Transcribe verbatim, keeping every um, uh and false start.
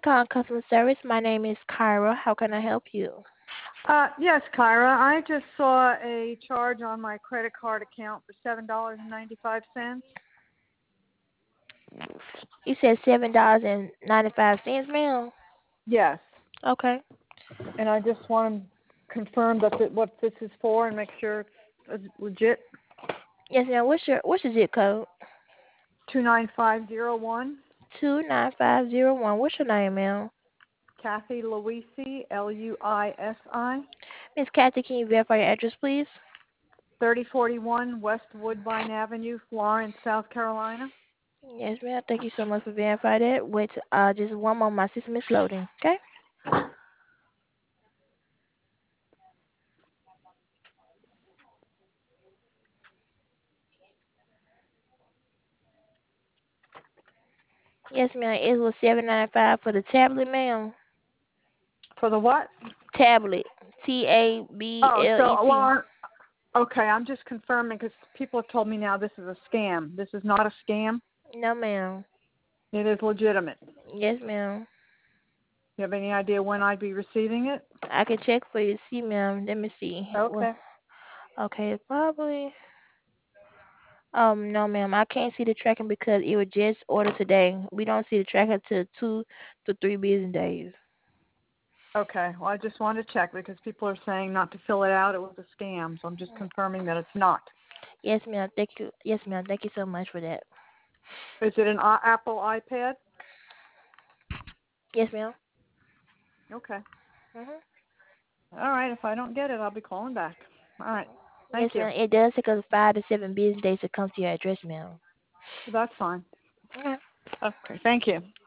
calling customer service. My name is Kyra. How can I help you? Uh, yes, Kyra. I just saw a charge on my credit card account for seven dollars and ninety-five cents. You said seven dollars and ninety-five cents, ma'am. Yes, Okay. and I just want to confirm that th- what this is for and make sure it's uh, legit. Yes, ma'am. What's your What's your zip code? Two nine five zero one. Two nine five zero one. What's your name, ma'am? Kathy Luisi, L U I S I. Miss Kathy, can you verify your address, please? thirty forty-one West Woodbine Avenue, Florence, South Carolina. Yes, ma'am. Thank you so much for verifying that. Wait, uh, just one moment. My system is loading. Okay. Yes, ma'am. It was seven ninety five for the tablet, ma'am. For the what? Tablet. T A B Oh, L so E T. well, okay. I'm just confirming because people have told me now this is a scam. This is not a scam. No, ma'am. It is legitimate. Yes, ma'am. You have any idea when I'd be receiving it? I can check for you. See, ma'am. Let me see. Well, Okay. okay, probably. Um, no, ma'am. I can't see the tracking because it was just ordered today. We don't see the tracking till two to three business days. Okay. Well, I just wanted to check because people are saying not to fill it out. It was a scam, so I'm just confirming that it's not. Yes, ma'am. Thank you. Yes, ma'am. Thank you so much for that. Is it an I- Apple iPad? Yes, ma'am. Okay. Mhm. All right. If I don't get it, I'll be calling back. All right. Yes, Thank you. ma'am. It does take us five to seven business days to come to your address, ma'am. That's fine. Okay. Okay. Thank you.